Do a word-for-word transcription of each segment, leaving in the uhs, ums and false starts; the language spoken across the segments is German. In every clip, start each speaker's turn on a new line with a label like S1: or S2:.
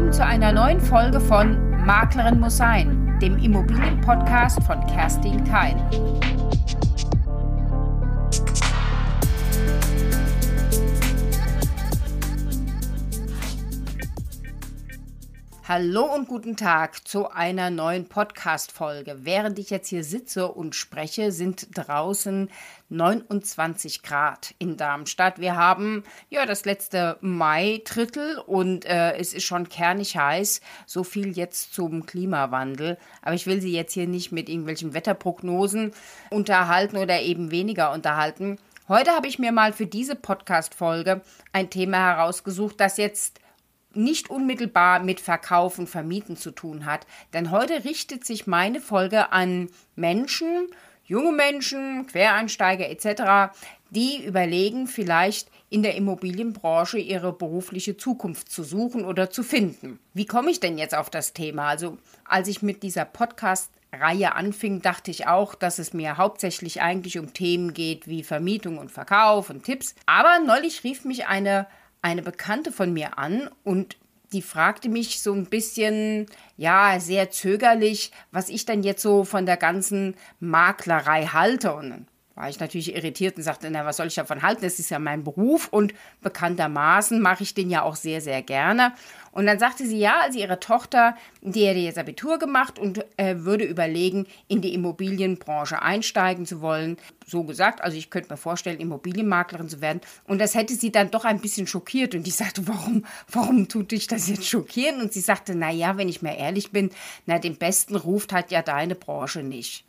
S1: willkommen zu einer neuen Folge von Maklerin muss sein, dem Immobilienpodcast von Kerstin Keil. Hallo und guten Tag zu einer neuen Podcast-Folge. Während ich jetzt hier sitze und spreche, sind draußen neunundzwanzig Grad in Darmstadt. Wir haben ja das letzte Mai-Drittel und äh, es ist schon kernig heiß. So viel jetzt zum Klimawandel. Aber ich will Sie jetzt hier nicht mit irgendwelchen Wetterprognosen unterhalten oder eben weniger unterhalten. Heute habe ich mir mal für diese Podcast-Folge ein Thema herausgesucht, das jetzt nicht unmittelbar mit Verkaufen, Vermieten zu tun hat. Denn heute richtet sich meine Folge an Menschen, junge Menschen, Quereinsteiger et cetera, die überlegen, vielleicht in der Immobilienbranche ihre berufliche Zukunft zu suchen oder zu finden. Wie komme ich denn jetzt auf das Thema? Also, als ich mit dieser Podcast-Reihe anfing, dachte ich auch, dass es mir hauptsächlich eigentlich um Themen geht wie Vermietung und Verkauf und Tipps. Aber neulich rief mich eine eine Bekannte von mir an und die fragte mich so ein bisschen, ja, sehr zögerlich, was ich denn jetzt so von der ganzen Maklerei halte. Und dann war ich natürlich irritiert und sagte, na, was soll ich davon halten? Das ist ja mein Beruf und bekanntermaßen mache ich den ja auch sehr, sehr gerne. Und dann sagte sie, ja, also ihre Tochter, die hätte jetzt Abitur gemacht und äh, würde überlegen, in die Immobilienbranche einsteigen zu wollen. So gesagt, also ich könnte mir vorstellen, Immobilienmaklerin zu werden. Und das hätte sie dann doch ein bisschen schockiert. Und ich sagte, warum, warum tut dich das jetzt schockieren? Und sie sagte, na ja, wenn ich mal ehrlich bin, na, den besten Ruf hat ja deine Branche nicht.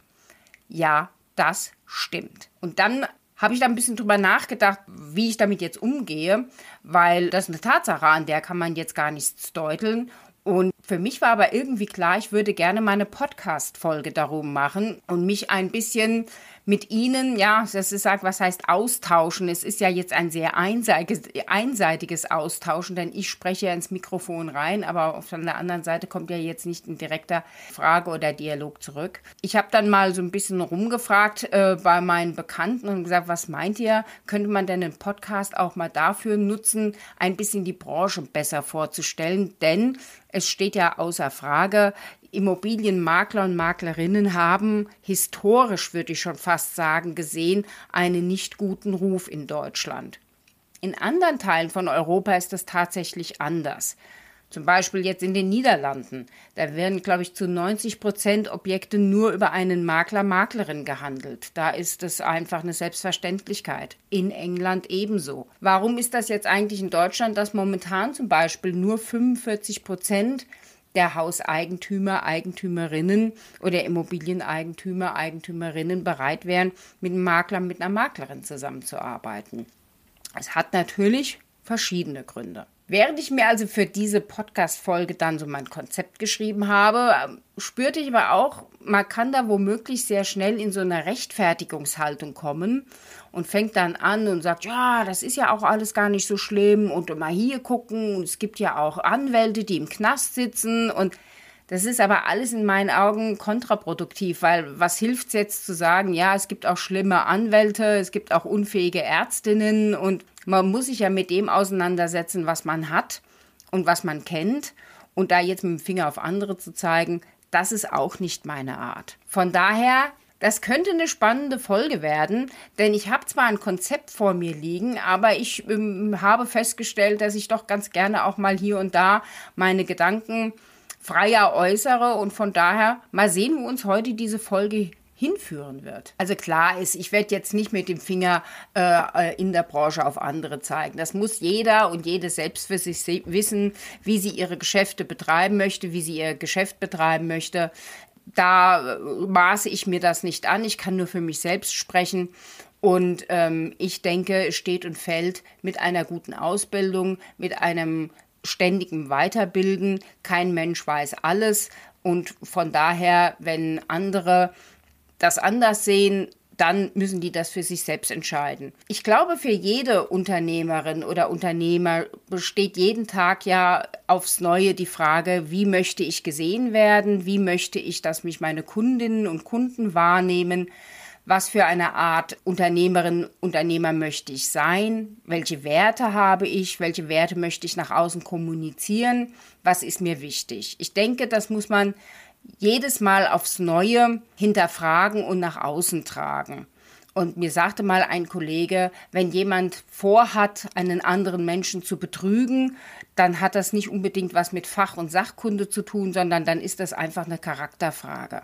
S1: Ja, das stimmt. Und dann habe ich da ein bisschen drüber nachgedacht, wie ich damit jetzt umgehe, weil das ist eine Tatsache, an der kann man jetzt gar nichts deuteln. Und für mich war aber irgendwie klar, ich würde gerne mal eine Podcast-Folge darum machen und mich ein bisschen mit Ihnen, ja, das ist, was heißt austauschen. Es ist ja jetzt ein sehr einseitiges, einseitiges Austauschen, denn ich spreche ja ins Mikrofon rein, aber von der anderen Seite kommt ja jetzt nicht ein direkter Frage oder Dialog zurück. Ich habe dann mal so ein bisschen rumgefragt äh, bei meinen Bekannten und gesagt, was meint ihr? Könnte man denn einen Podcast auch mal dafür nutzen, ein bisschen die Branche besser vorzustellen? Denn es steht ja außer Frage, Immobilienmakler und Maklerinnen haben historisch, würde ich schon fast sagen, gesehen, einen nicht guten Ruf in Deutschland. In anderen Teilen von Europa ist das tatsächlich anders. Zum Beispiel jetzt in den Niederlanden. Da werden, glaube ich, zu neunzig Prozent Objekte nur über einen Makler, Maklerin gehandelt. Da ist es einfach eine Selbstverständlichkeit. In England ebenso. Warum ist das jetzt eigentlich in Deutschland, dass momentan zum Beispiel nur fünfundvierzig Prozent der Hauseigentümer, Eigentümerinnen oder Immobilieneigentümer, Eigentümerinnen bereit wären, mit einem Makler, mit einer Maklerin zusammenzuarbeiten? Es hat natürlich verschiedene Gründe. Während ich mir also für diese Podcast-Folge dann so mein Konzept geschrieben habe, spürte ich aber auch, man kann da womöglich sehr schnell in so eine Rechtfertigungshaltung kommen und fängt dann an und sagt, ja, das ist ja auch alles gar nicht so schlimm und mal hier gucken und es gibt ja auch Anwälte, die im Knast sitzen und das ist aber alles in meinen Augen kontraproduktiv, weil was hilft es jetzt zu sagen, ja, es gibt auch schlimme Anwälte, es gibt auch unfähige Ärztinnen und man muss sich ja mit dem auseinandersetzen, was man hat und was man kennt. Und da jetzt mit dem Finger auf andere zu zeigen, das ist auch nicht meine Art. Von daher, das könnte eine spannende Folge werden, denn ich habe zwar ein Konzept vor mir liegen, aber ich ähm, habe festgestellt, dass ich doch ganz gerne auch mal hier und da meine Gedanken freier äußere. Und von daher mal sehen, wo uns heute diese Folge hinführen wird. Also klar ist, ich werde jetzt nicht mit dem Finger äh, in der Branche auf andere zeigen. Das muss jeder und jede selbst für sich se- wissen, wie sie ihre Geschäfte betreiben möchte, wie sie ihr Geschäft betreiben möchte. Da äh, maße ich mir das nicht an. Ich kann nur für mich selbst sprechen. Und ähm, ich denke, es steht und fällt mit einer guten Ausbildung, mit einem ständigen Weiterbilden. Kein Mensch weiß alles. Und von daher, wenn andere das anders sehen, dann müssen die das für sich selbst entscheiden. Ich glaube, für jede Unternehmerin oder Unternehmer besteht jeden Tag ja aufs Neue die Frage, wie möchte ich gesehen werden, wie möchte ich, dass mich meine Kundinnen und Kunden wahrnehmen, Was für eine Art Unternehmerin, Unternehmer möchte ich sein? Welche Werte habe ich? Welche Werte möchte ich nach außen kommunizieren? Was ist mir wichtig? Ich denke, das muss man jedes Mal aufs Neue hinterfragen und nach außen tragen. Und mir sagte mal ein Kollege, wenn jemand vorhat, einen anderen Menschen zu betrügen, dann hat das nicht unbedingt was mit Fach- und Sachkunde zu tun, sondern dann ist das einfach eine Charakterfrage.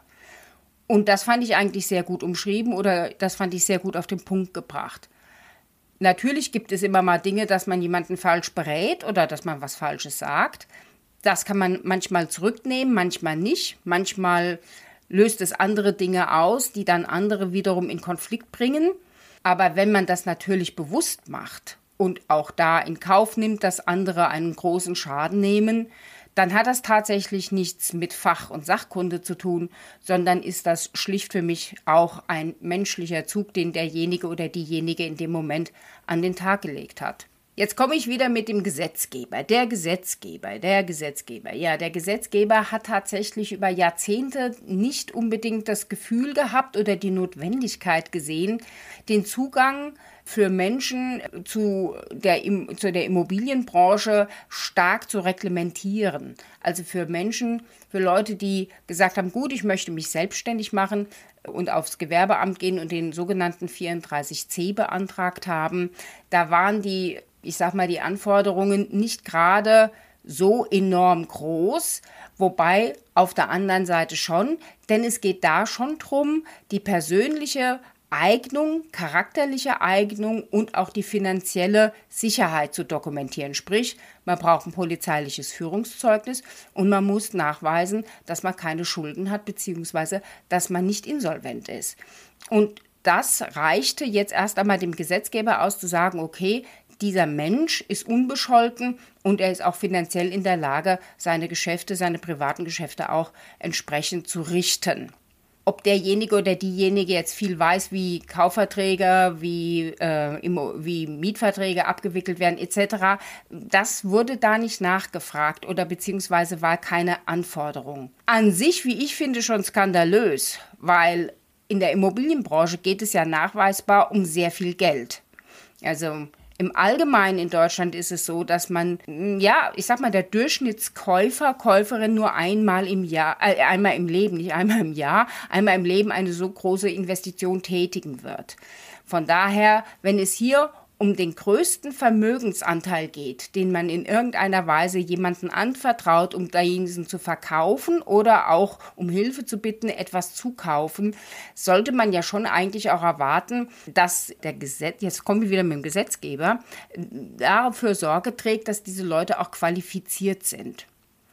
S1: Und das fand ich eigentlich sehr gut umschrieben oder das fand ich sehr gut auf den Punkt gebracht. Natürlich gibt es immer mal Dinge, dass man jemanden falsch berät oder dass man was Falsches sagt. Das kann man manchmal zurücknehmen, manchmal nicht. Manchmal löst es andere Dinge aus, die dann andere wiederum in Konflikt bringen. Aber wenn man das natürlich bewusst macht und auch da in Kauf nimmt, dass andere einen großen Schaden nehmen, dann hat das tatsächlich nichts mit Fach- und Sachkunde zu tun, sondern ist das schlicht für mich auch ein menschlicher Zug, den derjenige oder diejenige in dem Moment an den Tag gelegt hat. Jetzt komme ich wieder mit dem Gesetzgeber. Der Gesetzgeber, der Gesetzgeber. Ja, der Gesetzgeber hat tatsächlich über Jahrzehnte nicht unbedingt das Gefühl gehabt oder die Notwendigkeit gesehen, den Zugang für Menschen zu der, zu der Immobilienbranche stark zu reglementieren. Also für Menschen, für Leute, die gesagt haben, gut, ich möchte mich selbstständig machen und aufs Gewerbeamt gehen und den sogenannten vierunddreißig c beantragt haben. Da waren die, ich sag mal, die Anforderungen nicht gerade so enorm groß, wobei auf der anderen Seite schon, denn es geht da schon drum, die persönliche Eignung, charakterliche Eignung und auch die finanzielle Sicherheit zu dokumentieren. Sprich, man braucht ein polizeiliches Führungszeugnis und man muss nachweisen, dass man keine Schulden hat, beziehungsweise dass man nicht insolvent ist. Und das reichte jetzt erst einmal dem Gesetzgeber aus, zu sagen, okay, dieser Mensch ist unbescholten und er ist auch finanziell in der Lage, seine Geschäfte, seine privaten Geschäfte auch entsprechend zu richten. Ob derjenige oder diejenige jetzt viel weiß, wie Kaufverträge, wie, äh, wie Mietverträge abgewickelt werden et cetera, das wurde da nicht nachgefragt oder beziehungsweise war keine Anforderung. An sich, wie ich finde, schon skandalös, weil in der Immobilienbranche geht es ja nachweisbar um sehr viel Geld. Also im Allgemeinen in Deutschland ist es so, dass man, ja, ich sag mal, der Durchschnittskäufer, Käuferin nur einmal im Jahr, äh, einmal im Leben, nicht einmal im Jahr, einmal im Leben eine so große Investition tätigen wird. Von daher, wenn es hier um den größten Vermögensanteil geht, den man in irgendeiner Weise jemanden anvertraut, um diesen zu verkaufen oder auch um Hilfe zu bitten, etwas zu kaufen, sollte man ja schon eigentlich auch erwarten, dass der Gesetz, jetzt kommen wir wieder mit dem Gesetzgeber, dafür Sorge trägt, dass diese Leute auch qualifiziert sind.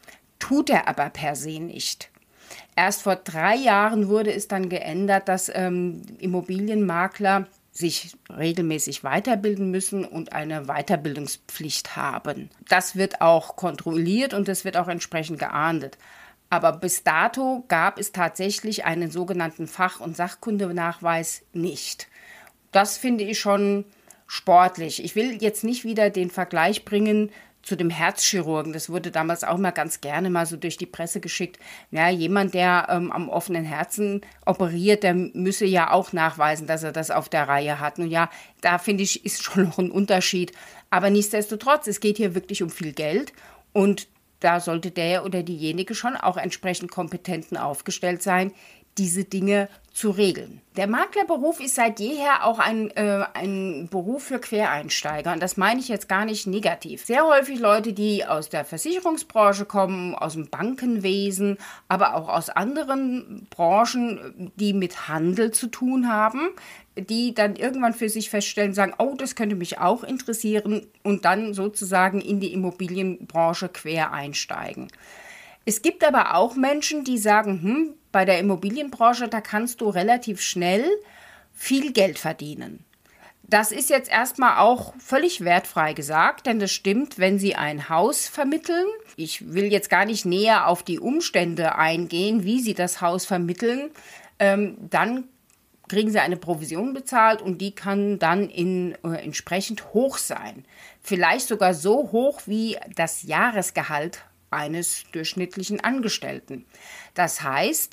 S1: Tut er aber per se nicht. Erst vor drei Jahren wurde es dann geändert, dass ähm, Immobilienmakler sich regelmäßig weiterbilden müssen und eine Weiterbildungspflicht haben. Das wird auch kontrolliert und das wird auch entsprechend geahndet. Aber bis dato gab es tatsächlich einen sogenannten Fach- und Sachkundenachweis nicht. Das finde ich schon sportlich. Ich will jetzt nicht wieder den Vergleich bringen zu dem Herzchirurgen. Das wurde damals auch mal ganz gerne mal so durch die Presse geschickt. Ja, jemand, der ähm, am offenen Herzen operiert, der müsse ja auch nachweisen, dass er das auf der Reihe hat. Und ja, da finde ich, ist schon noch ein Unterschied. Aber nichtsdestotrotz, es geht hier wirklich um viel Geld und da sollte der oder diejenige schon auch entsprechend kompetenten aufgestellt sein, diese Dinge zu regeln. Der Maklerberuf ist seit jeher auch ein, äh, ein Beruf für Quereinsteiger und das meine ich jetzt gar nicht negativ. Sehr häufig Leute, die aus der Versicherungsbranche kommen, aus dem Bankenwesen, aber auch aus anderen Branchen, die mit Handel zu tun haben, die dann irgendwann für sich feststellen, sagen, oh, das könnte mich auch interessieren und dann sozusagen in die Immobilienbranche quer einsteigen. Es gibt aber auch Menschen, die sagen, hm, bei der Immobilienbranche, da kannst du relativ schnell viel Geld verdienen. Das ist jetzt erstmal auch völlig wertfrei gesagt, denn das stimmt, wenn Sie ein Haus vermitteln. Ich will jetzt gar nicht näher auf die Umstände eingehen, wie Sie das Haus vermitteln. Ähm, dann kriegen Sie eine Provision bezahlt und die kann dann in, äh, entsprechend hoch sein. Vielleicht sogar so hoch wie das Jahresgehalt eines durchschnittlichen Angestellten. Das heißt,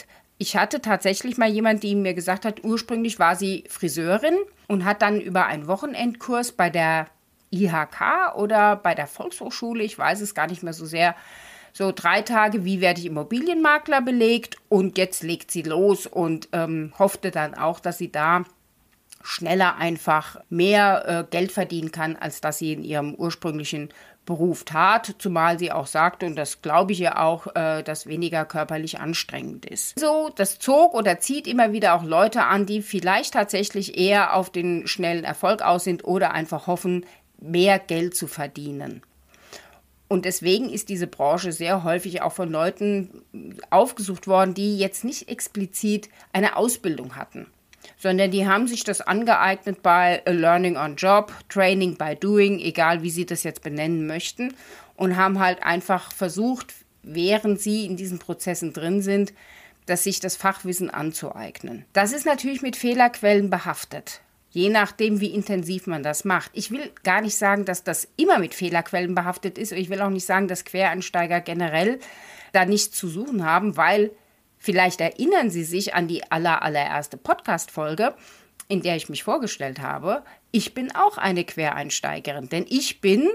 S1: Ich hatte tatsächlich mal jemanden, die mir gesagt hat, ursprünglich war sie Friseurin und hat dann über einen Wochenendkurs bei der I H K oder bei der Volkshochschule, ich weiß es gar nicht mehr so sehr, so drei Tage, wie werde ich Immobilienmakler belegt, und jetzt legt sie los und ähm, hoffte dann auch, dass sie da schneller einfach mehr äh, Geld verdienen kann, als dass sie in ihrem ursprünglichen Beruf tat, zumal sie auch sagte, und das glaube ich ja auch, äh, dass weniger körperlich anstrengend ist. So, das zog oder zieht immer wieder auch Leute an, die vielleicht tatsächlich eher auf den schnellen Erfolg aus sind oder einfach hoffen, mehr Geld zu verdienen. Und deswegen ist diese Branche sehr häufig auch von Leuten aufgesucht worden, die jetzt nicht explizit eine Ausbildung hatten, sondern die haben sich das angeeignet bei Learning on Job, Training by Doing, egal wie sie das jetzt benennen möchten, und haben halt einfach versucht, während sie in diesen Prozessen drin sind, dass sich das Fachwissen anzueignen. Das ist natürlich mit Fehlerquellen behaftet, je nachdem, wie intensiv man das macht. Ich will gar nicht sagen, dass das immer mit Fehlerquellen behaftet ist, und ich will auch nicht sagen, dass Quereinsteiger generell da nichts zu suchen haben, weil vielleicht erinnern Sie sich an die aller, allererste Podcast-Folge, in der ich mich vorgestellt habe. Ich bin auch eine Quereinsteigerin, denn ich bin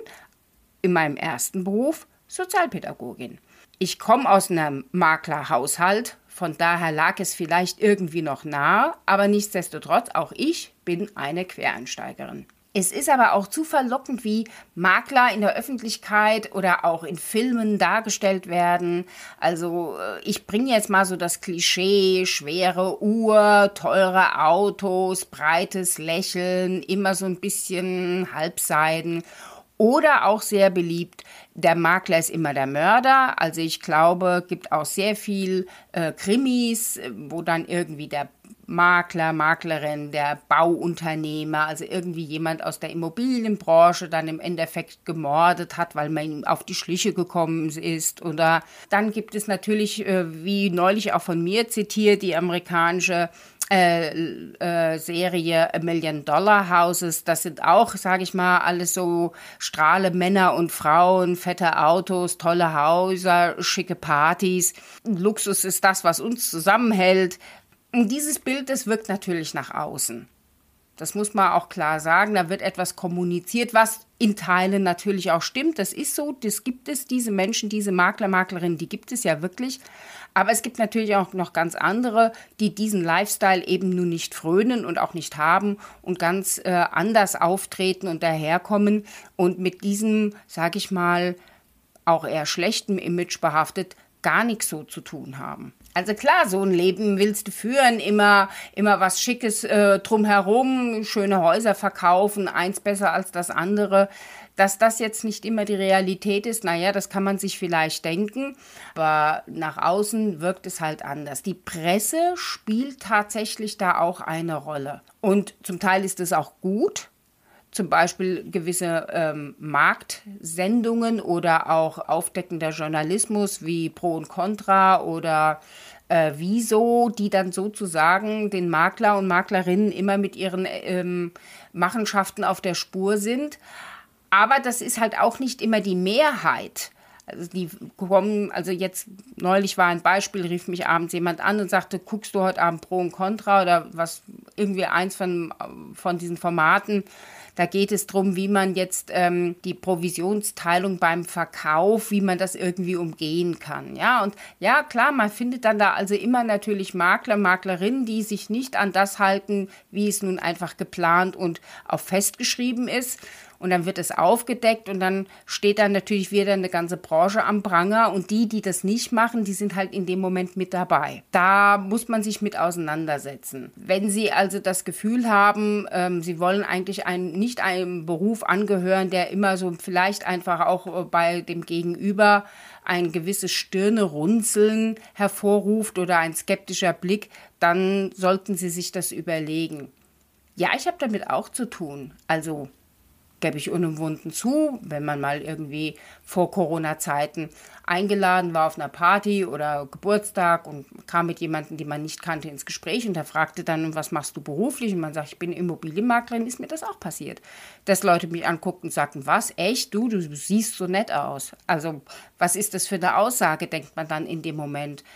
S1: in meinem ersten Beruf Sozialpädagogin. Ich komme aus einem Maklerhaushalt, von daher lag es vielleicht irgendwie noch nahe, aber nichtsdestotrotz, auch ich bin eine Quereinsteigerin. Es ist aber auch zu verlockend, wie Makler in der Öffentlichkeit oder auch in Filmen dargestellt werden. Also ich bringe jetzt mal so das Klischee: schwere Uhr, teure Autos, breites Lächeln, immer so ein bisschen Halbseiden. Oder auch sehr beliebt, der Makler ist immer der Mörder. Also ich glaube, es gibt auch sehr viel äh, Krimis, wo dann irgendwie der Makler, Maklerin, der Bauunternehmer, also irgendwie jemand aus der Immobilienbranche dann im Endeffekt gemordet hat, weil man ihm auf die Schliche gekommen ist. Oder dann gibt es natürlich, äh, wie neulich auch von mir zitiert, die amerikanische Äh, äh, Serie A Million Dollar Houses. Das sind auch, sage ich mal, alles so strahle Männer und Frauen, fette Autos, tolle Häuser, schicke Partys. Luxus ist das, was uns zusammenhält. Und dieses Bild, das wirkt natürlich nach außen. Das muss man auch klar sagen. Da wird etwas kommuniziert, was in Teilen natürlich auch stimmt. Das ist so, das gibt es, diese Menschen, diese Makler, Maklerinnen, die gibt es ja wirklich. Aber es gibt natürlich auch noch ganz andere, die diesen Lifestyle eben nun nicht frönen und auch nicht haben und ganz äh, anders auftreten und daherkommen und mit diesem, sage ich mal, auch eher schlechtem Image behaftet, gar nichts so zu tun haben. Also klar, so ein Leben willst du führen, immer, immer was Schickes äh, drumherum, schöne Häuser verkaufen, eins besser als das andere. Dass das jetzt nicht immer die Realität ist, naja, das kann man sich vielleicht denken, aber nach außen wirkt es halt anders. Die Presse spielt tatsächlich da auch eine Rolle. Und zum Teil ist es auch gut. Zum Beispiel gewisse ähm, Marktsendungen oder auch aufdeckender Journalismus wie Pro und Contra oder äh, Wieso, die dann sozusagen den Makler und Maklerinnen immer mit ihren ähm, Machenschaften auf der Spur sind. Aber das ist halt auch nicht immer die Mehrheit. Also die kommen, also jetzt neulich war ein Beispiel, rief mich abends jemand an und sagte, guckst du heute Abend Pro und Contra oder was, irgendwie eins von, von diesen Formaten. Da geht es darum, wie man jetzt ähm, die Provisionsteilung beim Verkauf, wie man das irgendwie umgehen kann. Ja, und ja, klar, man findet dann da also immer natürlich Makler, Maklerinnen, die sich nicht an das halten, wie es nun einfach geplant und auch festgeschrieben ist. Und dann wird es aufgedeckt und dann steht dann natürlich wieder eine ganze Branche am Pranger und die, die das nicht machen, die sind halt in dem Moment mit dabei. Da muss man sich mit auseinandersetzen. Wenn Sie also das Gefühl haben, ähm, Sie wollen eigentlich einen, nicht einem Beruf angehören, der immer so vielleicht einfach auch bei dem Gegenüber ein gewisses Stirnerunzeln hervorruft oder ein skeptischer Blick, dann sollten Sie sich das überlegen. Ja, ich habe damit auch zu tun. Also gebe ich unumwunden zu, wenn man mal irgendwie vor Corona-Zeiten eingeladen war auf einer Party oder Geburtstag und kam mit jemandem, den man nicht kannte, ins Gespräch und der fragte dann, was machst du beruflich? Und man sagt, ich bin Immobilienmaklerin, ist mir das auch passiert. Dass Leute mich anguckten und sagten, was, echt, du, du siehst so nett aus. Also was ist das für eine Aussage, denkt man dann in dem Moment.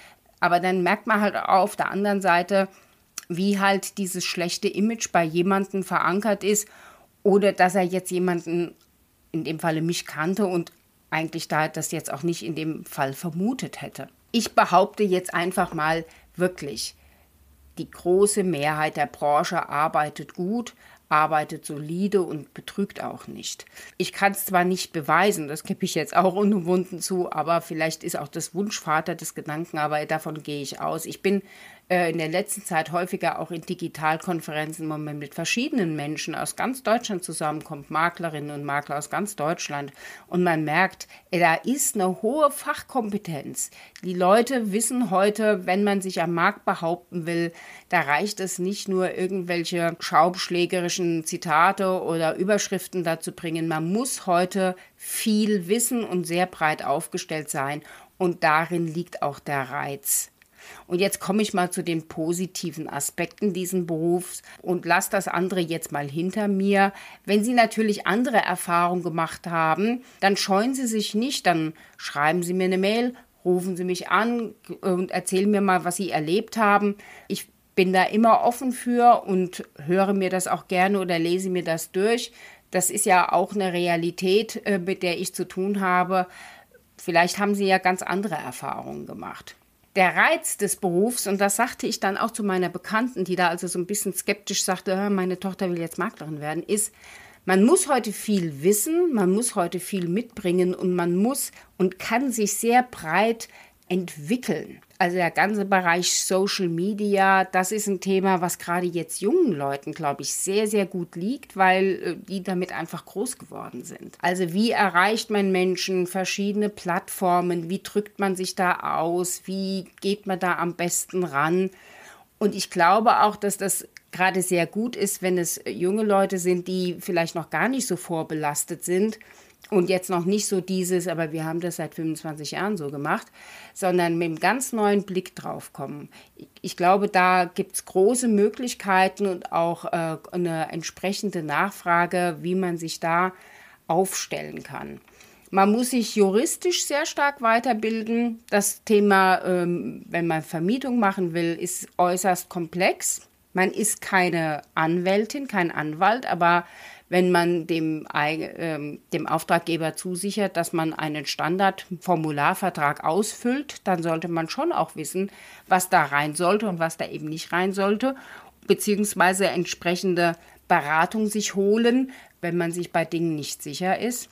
S1: Aber dann merkt man halt auf der anderen Seite, wie halt dieses schlechte Image bei jemandem verankert ist oder dass er jetzt jemanden, in dem Falle mich, kannte und eigentlich da das jetzt auch nicht in dem Fall vermutet hätte. Ich behaupte jetzt einfach mal wirklich, die große Mehrheit der Branche arbeitet gut, arbeitet solide und betrügt auch nicht. Ich kann es zwar nicht beweisen, das gebe ich jetzt auch unumwunden zu, aber vielleicht ist auch das Wunschvater des Gedanken, aber davon gehe ich aus. Ich bin äh, in der letzten Zeit häufiger auch in Digitalkonferenzen, wo man mit verschiedenen Menschen aus ganz Deutschland zusammenkommt, Maklerinnen und Makler aus ganz Deutschland, und man merkt, äh, da ist eine hohe Fachkompetenz. Die Leute wissen heute, wenn man sich am Markt behaupten will, da reicht es nicht nur, irgendwelche schaumschlägerischen Zitate oder Überschriften dazu bringen. Man muss heute viel wissen und sehr breit aufgestellt sein. Und darin liegt auch der Reiz. Und jetzt komme ich mal zu den positiven Aspekten dieses Berufs und lasse das andere jetzt mal hinter mir. Wenn Sie natürlich andere Erfahrungen gemacht haben, dann scheuen Sie sich nicht, dann schreiben Sie mir eine Mail, rufen Sie mich an und erzählen mir mal, was Sie erlebt haben. Ich bin da immer offen für und höre mir das auch gerne oder lese mir das durch. Das ist ja auch eine Realität, mit der ich zu tun habe. Vielleicht haben Sie ja ganz andere Erfahrungen gemacht. Der Reiz des Berufs, und das sagte ich dann auch zu meiner Bekannten, die da also so ein bisschen skeptisch sagte, meine Tochter will jetzt Maklerin werden, ist, man muss heute viel wissen, man muss heute viel mitbringen und man muss und kann sich sehr breit entwickeln. Also der ganze Bereich Social Media, das ist ein Thema, was gerade jetzt jungen Leuten, glaube ich, sehr, sehr gut liegt, weil die damit einfach groß geworden sind. Also wie erreicht man Menschen, verschiedene Plattformen, wie drückt man sich da aus, wie geht man da am besten ran? Und ich glaube auch, dass das gerade sehr gut ist, wenn es junge Leute sind, die vielleicht noch gar nicht so vorbelastet sind, und jetzt noch nicht so dieses, aber wir haben das seit fünfundzwanzig Jahren so gemacht, sondern mit einem ganz neuen Blick drauf kommen. Ich glaube, da gibt es große Möglichkeiten und auch äh, eine entsprechende Nachfrage, wie man sich da aufstellen kann. Man muss sich juristisch sehr stark weiterbilden. Das Thema, ähm, wenn man Vermietung machen will, ist äußerst komplex. Man ist keine Anwältin, kein Anwalt, aber wenn man dem, äh, dem Auftraggeber zusichert, dass man einen Standardformularvertrag ausfüllt, dann sollte man schon auch wissen, was da rein sollte und was da eben nicht rein sollte, beziehungsweise entsprechende Beratung sich holen, wenn man sich bei Dingen nicht sicher ist.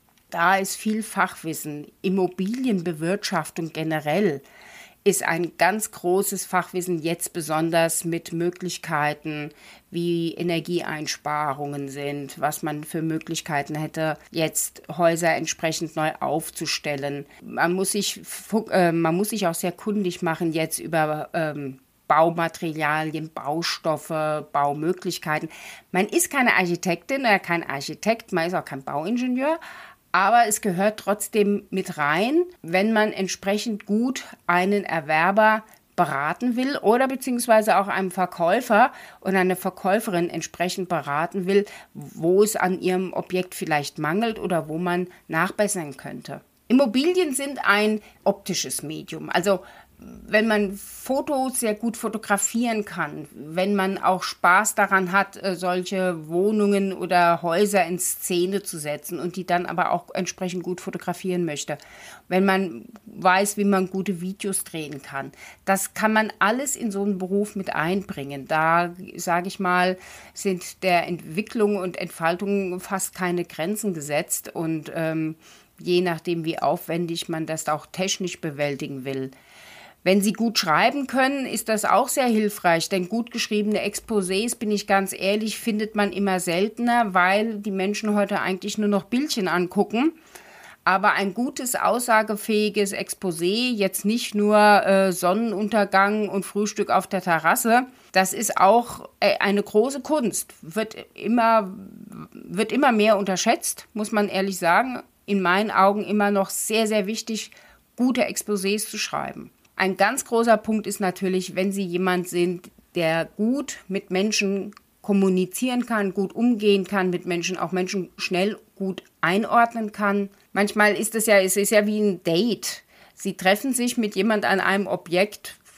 S1: Da ist viel Fachwissen. Immobilienbewirtschaftung generell ist ein ganz großes Fachwissen, jetzt besonders mit Möglichkeiten, wie Energieeinsparungen sind, was man für Möglichkeiten hätte, jetzt Häuser entsprechend neu aufzustellen. Man muss sich, äh, man muss sich auch sehr kundig machen jetzt über ähm, Baumaterialien, Baustoffe, Baumöglichkeiten. Man ist keine Architektin oder kein Architekt, man ist auch kein Bauingenieur, aber es gehört trotzdem mit rein, wenn man entsprechend gut einen Erwerber beraten will oder beziehungsweise auch einem Verkäufer und eine Verkäuferin entsprechend beraten will, wo es an ihrem Objekt vielleicht mangelt oder wo man nachbessern könnte. Immobilien sind ein optisches Medium, also wenn man Fotos sehr gut fotografieren kann, wenn man auch Spaß daran hat, solche Wohnungen oder Häuser in Szene zu setzen und die dann aber auch entsprechend gut fotografieren möchte, wenn man weiß, wie man gute Videos drehen kann, das kann man alles in so einen Beruf mit einbringen. Da, sage ich mal, sind der Entwicklung und Entfaltung fast keine Grenzen gesetzt und ähm, je nachdem, wie aufwendig man das auch technisch bewältigen will. Wenn Sie gut schreiben können, ist das auch sehr hilfreich, denn gut geschriebene Exposés, bin ich ganz ehrlich, findet man immer seltener, weil die Menschen heute eigentlich nur noch Bildchen angucken. Aber ein gutes, aussagefähiges Exposé, jetzt nicht nur äh, Sonnenuntergang und Frühstück auf der Terrasse, das ist auch äh, eine große Kunst, wird immer, wird immer mehr unterschätzt, muss man ehrlich sagen. In meinen Augen immer noch sehr, sehr wichtig, gute Exposés zu schreiben. Ein ganz großer Punkt ist natürlich, wenn Sie jemand sind, der gut mit Menschen kommunizieren kann, gut umgehen kann mit Menschen, auch Menschen schnell gut einordnen kann. Manchmal ist es ja, es ist ja wie ein Date. Sie treffen sich mit jemand an einem Objekt,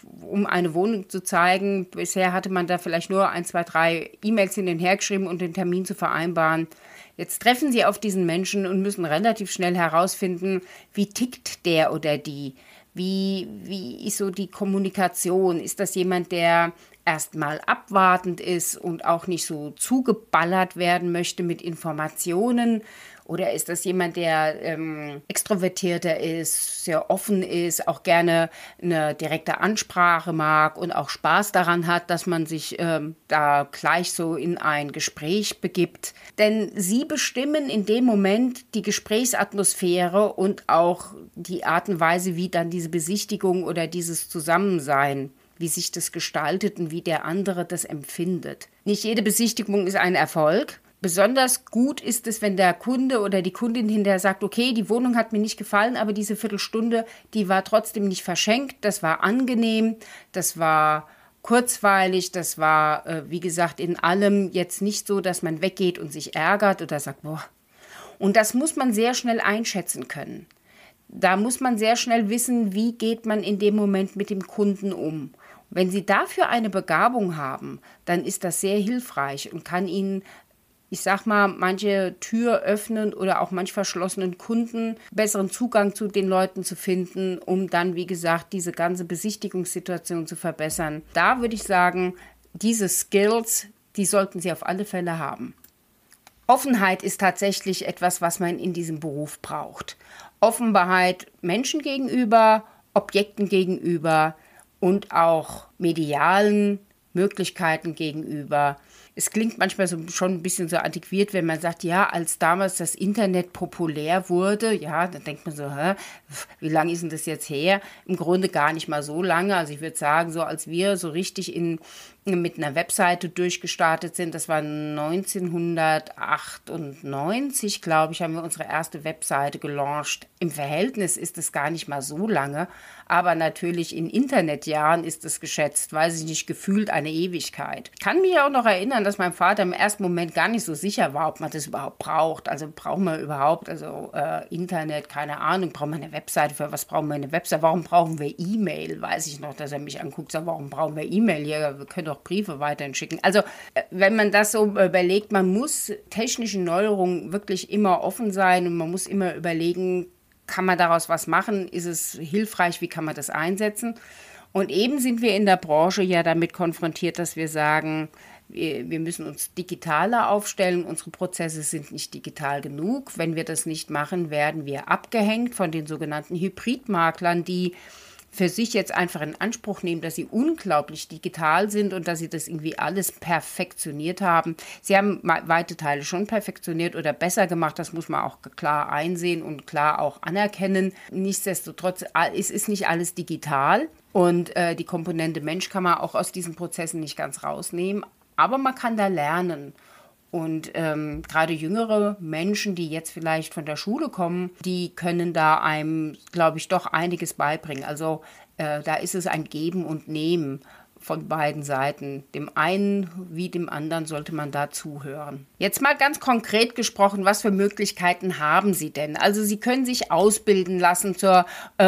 S1: um eine Wohnung zu zeigen. Bisher hatte man da vielleicht nur ein, zwei, drei E-Mails hin und her geschrieben, um den Termin zu vereinbaren. Jetzt treffen Sie auf diesen Menschen und müssen relativ schnell herausfinden, wie tickt der oder die? Wie, wie ist so die Kommunikation? Ist das jemand, der erstmal abwartend ist und auch nicht so zugeballert werden möchte mit Informationen? Oder ist das jemand, der ähm, extrovertierter ist, sehr offen ist, auch gerne eine direkte Ansprache mag und auch Spaß daran hat, dass man sich ähm, da gleich so in ein Gespräch begibt? Denn sie bestimmen in dem Moment die Gesprächsatmosphäre und auch die Art und Weise, wie dann diese Besichtigung oder dieses Zusammensein, wie sich das gestaltet und wie der andere das empfindet. Nicht jede Besichtigung ist ein Erfolg. Besonders gut ist es, wenn der Kunde oder die Kundin hinterher sagt, okay, die Wohnung hat mir nicht gefallen, aber diese Viertelstunde, die war trotzdem nicht verschenkt, das war angenehm, das war kurzweilig, das war, äh, wie gesagt, in allem jetzt nicht so, dass man weggeht und sich ärgert oder sagt, boah. Und das muss man sehr schnell einschätzen können. Da muss man sehr schnell wissen, wie geht man in dem Moment mit dem Kunden um. Wenn Sie dafür eine Begabung haben, dann ist das sehr hilfreich und kann Ihnen, ich sag mal, manche Tür öffnen oder auch manch verschlossenen Kunden besseren Zugang zu den Leuten zu finden, um dann, wie gesagt, diese ganze Besichtigungssituation zu verbessern. Da würde ich sagen, diese Skills, die sollten Sie auf alle Fälle haben. Offenheit ist tatsächlich etwas, was man in diesem Beruf braucht. Offenheit Menschen gegenüber, Objekten gegenüber und auch medialen Möglichkeiten gegenüber. Es klingt manchmal so, schon ein bisschen so antiquiert, wenn man sagt, ja, als damals das Internet populär wurde, ja, dann denkt man so, hä, wie lange ist denn das jetzt her? Im Grunde gar nicht mal so lange. Also ich würde sagen, so als wir so richtig in, mit einer Webseite durchgestartet sind, das war neunzehnhundertachtundneunzig, glaube ich, haben wir unsere erste Webseite gelauncht. Im Verhältnis ist es gar nicht mal so lange, aber natürlich in Internetjahren ist es geschätzt, weiß ich nicht, gefühlt eine Ewigkeit. Ich kann mich auch noch erinnern, dass mein Vater im ersten Moment gar nicht so sicher war, ob man das überhaupt braucht. Also brauchen wir überhaupt, also äh, Internet, keine Ahnung, brauchen wir eine Webseite, für was brauchen wir eine Webseite, warum brauchen wir E-Mail? Weiß ich noch, dass er mich anguckt, sagt, warum brauchen wir E-Mail? Ja, wir können doch Briefe weiterhin schicken. Also äh, wenn man das so überlegt, man muss technischen Neuerungen wirklich immer offen sein und man muss immer überlegen, kann man daraus was machen? Ist es hilfreich? Wie kann man das einsetzen? Und eben sind wir in der Branche ja damit konfrontiert, dass wir sagen, wir, wir müssen uns digitaler aufstellen. Unsere Prozesse sind nicht digital genug. Wenn wir das nicht machen, werden wir abgehängt von den sogenannten Hybridmaklern, die für sich jetzt einfach in Anspruch nehmen, dass sie unglaublich digital sind und dass sie das irgendwie alles perfektioniert haben. Sie haben weite Teile schon perfektioniert oder besser gemacht, das muss man auch klar einsehen und klar auch anerkennen. Nichtsdestotrotz, es ist nicht alles digital und äh, die Komponente Mensch kann man auch aus diesen Prozessen nicht ganz rausnehmen, aber man kann da lernen. Und ähm, gerade jüngere Menschen, die jetzt vielleicht von der Schule kommen, die können da einem, glaube ich, doch einiges beibringen. Also äh, da ist es ein Geben und Nehmen von beiden Seiten. Dem einen wie dem anderen sollte man da zuhören. Jetzt mal ganz konkret gesprochen, was für Möglichkeiten haben Sie denn? Also Sie können sich ausbilden lassen zur äh,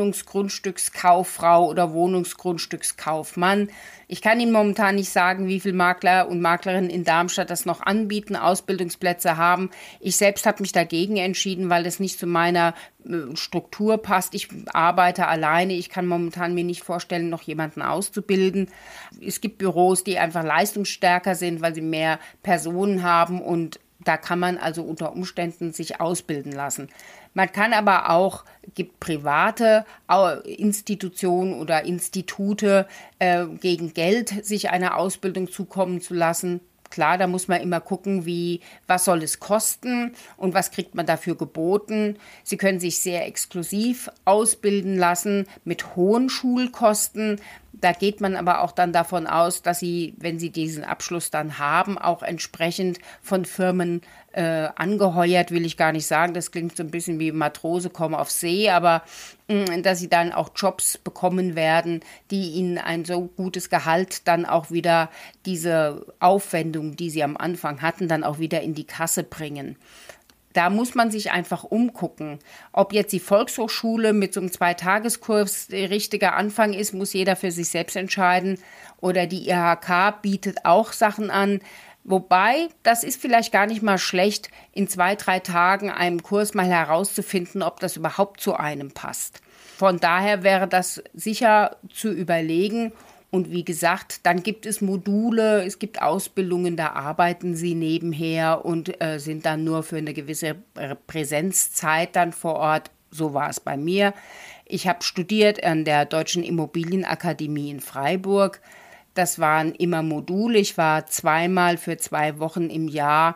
S1: Wohnungsgrundstückskauffrau oder Wohnungsgrundstückskaufmann. Ich kann Ihnen momentan nicht sagen, wie viele Makler und Maklerinnen in Darmstadt das noch anbieten, Ausbildungsplätze haben. Ich selbst habe mich dagegen entschieden, weil das nicht zu meiner äh, Struktur passt. Ich arbeite alleine. Ich kann momentan mir nicht vorstellen, noch jemanden auszubilden. Es gibt Büros, die einfach leistungsstärker sind, weil sie mehr Personen haben und da kann man also unter Umständen sich ausbilden lassen. Man kann aber auch, gibt private Institutionen oder Institute äh, gegen Geld sich eine Ausbildung zukommen zu lassen. Klar, da muss man immer gucken, wie, was soll es kosten und was kriegt man dafür geboten. Sie können sich sehr exklusiv ausbilden lassen mit hohen Schulkosten. Da geht man aber auch dann davon aus, dass Sie, wenn Sie diesen Abschluss dann haben, auch entsprechend von Firmen äh, angeheuert, will ich gar nicht sagen. Das klingt so ein bisschen wie Matrose kommen auf See, aber mh, dass Sie dann auch Jobs bekommen werden, die Ihnen ein so gutes Gehalt dann auch wieder diese Aufwendung, die Sie am Anfang hatten, dann auch wieder in die Kasse bringen. Da muss man sich einfach umgucken. Ob jetzt die Volkshochschule mit so einem Zweitageskurs der richtige Anfang ist, muss jeder für sich selbst entscheiden. Oder die I H K bietet auch Sachen an. Wobei, das ist vielleicht gar nicht mal schlecht, in zwei, drei Tagen einen Kurs mal herauszufinden, ob das überhaupt zu einem passt. Von daher wäre das sicher zu überlegen. Und wie gesagt, dann gibt es Module, es gibt Ausbildungen, da arbeiten sie nebenher und äh, sind dann nur für eine gewisse Präsenzzeit dann vor Ort. So war es bei mir. Ich habe studiert an der Deutschen Immobilienakademie in Freiburg. Das waren immer Module. Ich war zweimal für zwei Wochen im Jahr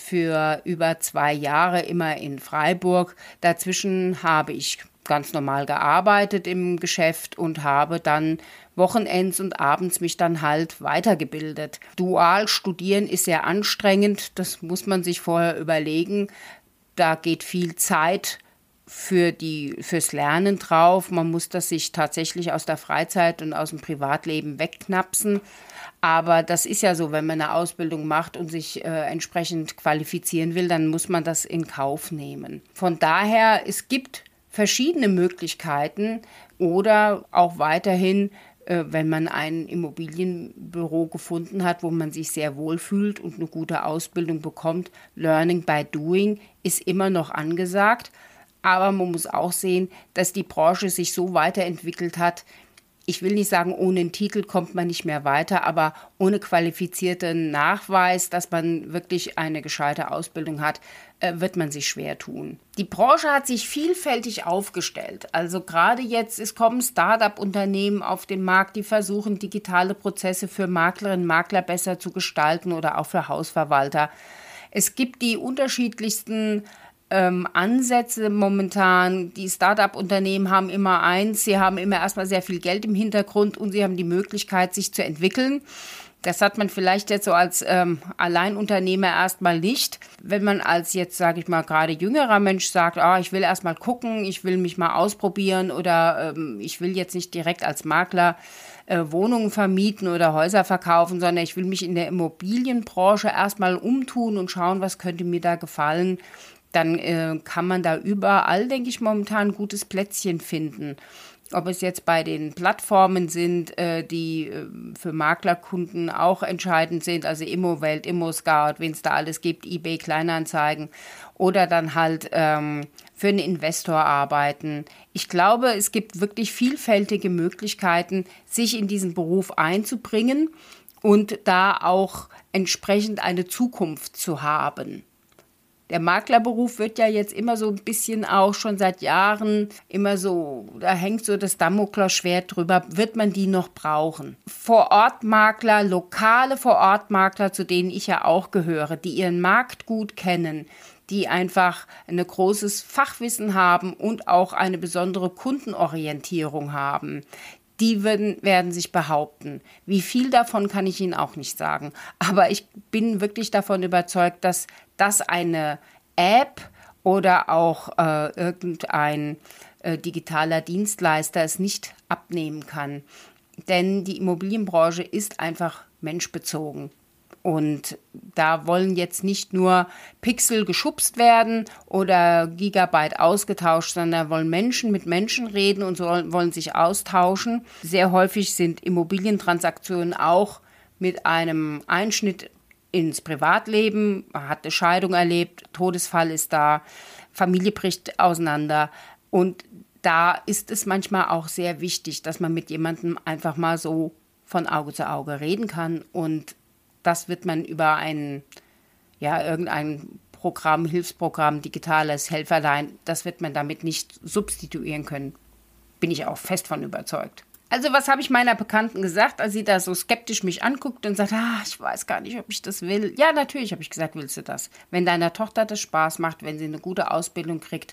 S1: für über zwei Jahre immer in Freiburg. Dazwischen habe ich ganz normal gearbeitet im Geschäft und habe dann Wochenends und abends mich dann halt weitergebildet. Dual studieren ist sehr anstrengend, das muss man sich vorher überlegen. Da geht viel Zeit für die, fürs Lernen drauf. Man muss das sich tatsächlich aus der Freizeit und aus dem Privatleben wegknapsen. Aber das ist ja so, wenn man eine Ausbildung macht und sich äh, entsprechend qualifizieren will, dann muss man das in Kauf nehmen. Von daher, es gibt verschiedene Möglichkeiten oder auch weiterhin, äh, wenn man ein Immobilienbüro gefunden hat, wo man sich sehr wohlfühlt und eine gute Ausbildung bekommt. Learning by Doing ist immer noch angesagt. Aber man muss auch sehen, dass die Branche sich so weiterentwickelt hat. Ich will nicht sagen, ohne einen Titel kommt man nicht mehr weiter, aber ohne qualifizierten Nachweis, dass man wirklich eine gescheite Ausbildung hat, wird man sich schwer tun. Die Branche hat sich vielfältig aufgestellt. Also gerade jetzt, es kommen Start-up-Unternehmen auf den Markt, die versuchen, digitale Prozesse für Maklerinnen und Makler besser zu gestalten oder auch für Hausverwalter. Es gibt die unterschiedlichsten Ähm, Ansätze momentan. Die Start-up-Unternehmen haben immer eins, sie haben immer erstmal sehr viel Geld im Hintergrund und sie haben die Möglichkeit, sich zu entwickeln. Das hat man vielleicht jetzt so als ähm, Alleinunternehmer erstmal nicht. Wenn man als jetzt, sage ich mal, gerade jüngerer Mensch sagt, ah, ich will erstmal gucken, ich will mich mal ausprobieren oder ähm, ich will jetzt nicht direkt als Makler äh, Wohnungen vermieten oder Häuser verkaufen, sondern ich will mich in der Immobilienbranche erstmal umtun und schauen, was könnte mir da gefallen. Dann äh, kann man da überall, denke ich, momentan ein gutes Plätzchen finden. Ob es jetzt bei den Plattformen sind, äh, die äh, für Maklerkunden auch entscheidend sind, also Immowelt, ImmoScout, wen es da alles gibt, eBay, Kleinanzeigen, oder dann halt ähm, für einen Investor arbeiten. Ich glaube, es gibt wirklich vielfältige Möglichkeiten, sich in diesen Beruf einzubringen und da auch entsprechend eine Zukunft zu haben. Der Maklerberuf wird ja jetzt immer so ein bisschen auch schon seit Jahren immer so, da hängt so das Damoklesschwert drüber, wird man die noch brauchen? Vorortmakler, lokale Vorortmakler, zu denen ich ja auch gehöre, die ihren Markt gut kennen, die einfach ein großes Fachwissen haben und auch eine besondere Kundenorientierung haben. Die werden, werden sich behaupten. Wie viel davon kann ich Ihnen auch nicht sagen. Aber ich bin wirklich davon überzeugt, dass das eine App oder auch äh, irgendein äh, digitaler Dienstleister es nicht abnehmen kann. Denn die Immobilienbranche ist einfach menschbezogen. Und da wollen jetzt nicht nur Pixel geschubst werden oder Gigabyte ausgetauscht, sondern wollen Menschen mit Menschen reden und so wollen sich austauschen. Sehr häufig sind Immobilientransaktionen auch mit einem Einschnitt ins Privatleben. Man hat eine Scheidung erlebt, Todesfall ist da, Familie bricht auseinander. Und da ist es manchmal auch sehr wichtig, dass man mit jemandem einfach mal so von Auge zu Auge reden kann. Und das wird man über ein, ja, irgendein Programm, Hilfsprogramm, digitales Helferlein, das wird man damit nicht substituieren können. Bin ich auch fest von überzeugt. Also was habe ich meiner Bekannten gesagt, als sie da so skeptisch mich anguckt und sagt, ah, ich weiß gar nicht, ob ich das will. Ja, natürlich habe ich gesagt, willst du das? Wenn deiner Tochter das Spaß macht, wenn sie eine gute Ausbildung kriegt,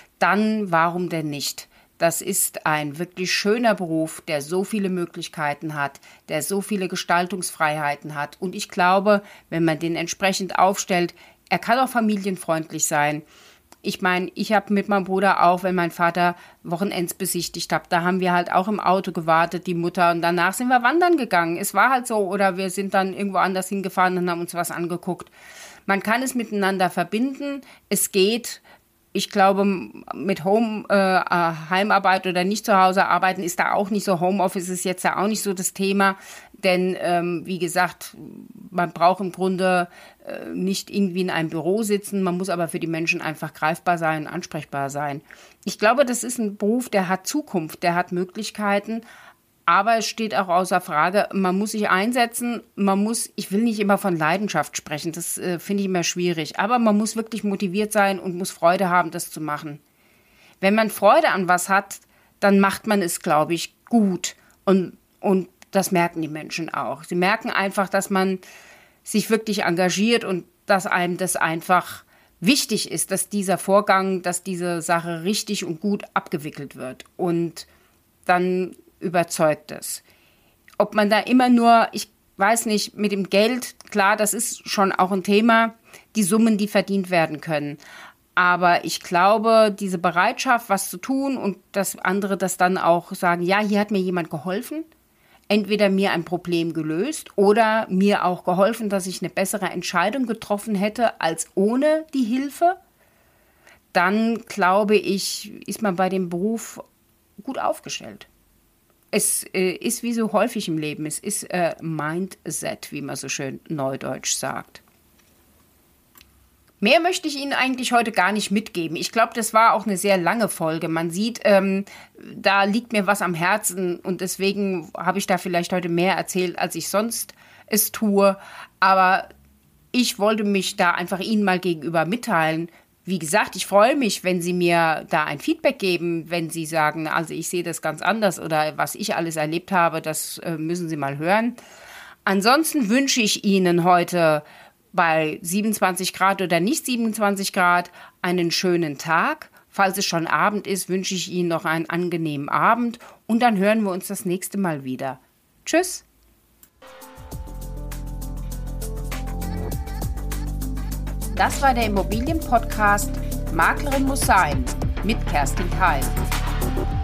S1: dann warum denn nicht? Das ist ein wirklich schöner Beruf, der so viele Möglichkeiten hat, der so viele Gestaltungsfreiheiten hat. Und ich glaube, wenn man den entsprechend aufstellt, er kann auch familienfreundlich sein. Ich meine, ich habe mit meinem Bruder auch, wenn mein Vater Wochenends besichtigt hat, da haben wir halt auch im Auto gewartet, die Mutter, und danach sind wir wandern gegangen. Es war halt so, oder wir sind dann irgendwo anders hingefahren und haben uns was angeguckt. Man kann es miteinander verbinden, es geht. Ich glaube, mit Home, äh, Heimarbeit oder nicht zu Hause arbeiten ist da auch nicht so. Homeoffice ist jetzt ja auch nicht so das Thema, denn ähm, wie gesagt, man braucht im Grunde äh, nicht irgendwie in einem Büro sitzen, man muss aber für die Menschen einfach greifbar sein, ansprechbar sein. Ich glaube, das ist ein Beruf, der hat Zukunft, der hat Möglichkeiten, aber es steht auch außer Frage, man muss sich einsetzen, man muss, ich will nicht immer von Leidenschaft sprechen, das äh, finde ich immer schwierig, aber man muss wirklich motiviert sein und muss Freude haben, das zu machen. Wenn man Freude an was hat, dann macht man es, glaube ich, gut und, und das merken die Menschen auch. Sie merken einfach, dass man sich wirklich engagiert und dass einem das einfach wichtig ist, dass dieser Vorgang, dass diese Sache richtig und gut abgewickelt wird. Und dann überzeugt es. Ob man da immer nur, ich weiß nicht, mit dem Geld, klar, das ist schon auch ein Thema, die Summen, die verdient werden können. Aber ich glaube, diese Bereitschaft, was zu tun und dass andere das dann auch sagen, ja, hier hat mir jemand geholfen, entweder mir ein Problem gelöst oder mir auch geholfen, dass ich eine bessere Entscheidung getroffen hätte als ohne die Hilfe, dann glaube ich, ist man bei dem Beruf gut aufgestellt. Es äh, ist wie so häufig im Leben, es ist äh, Mindset, wie man so schön neudeutsch sagt. Mehr möchte ich Ihnen eigentlich heute gar nicht mitgeben. Ich glaube, das war auch eine sehr lange Folge. Man sieht, ähm, da liegt mir was am Herzen und deswegen habe ich da vielleicht heute mehr erzählt, als ich sonst es tue. Aber ich wollte mich da einfach Ihnen mal gegenüber mitteilen. Wie gesagt, ich freue mich, wenn Sie mir da ein Feedback geben, wenn Sie sagen, also ich sehe das ganz anders oder was ich alles erlebt habe, das äh, müssen Sie mal hören. Ansonsten wünsche ich Ihnen heute bei siebenundzwanzig Grad oder nicht siebenundzwanzig Grad einen schönen Tag. Falls es schon Abend ist, wünsche ich Ihnen noch einen angenehmen Abend und dann hören wir uns das nächste Mal wieder. Tschüss! Das war der Immobilienpodcast Maklerin muss sein mit Kerstin Keil.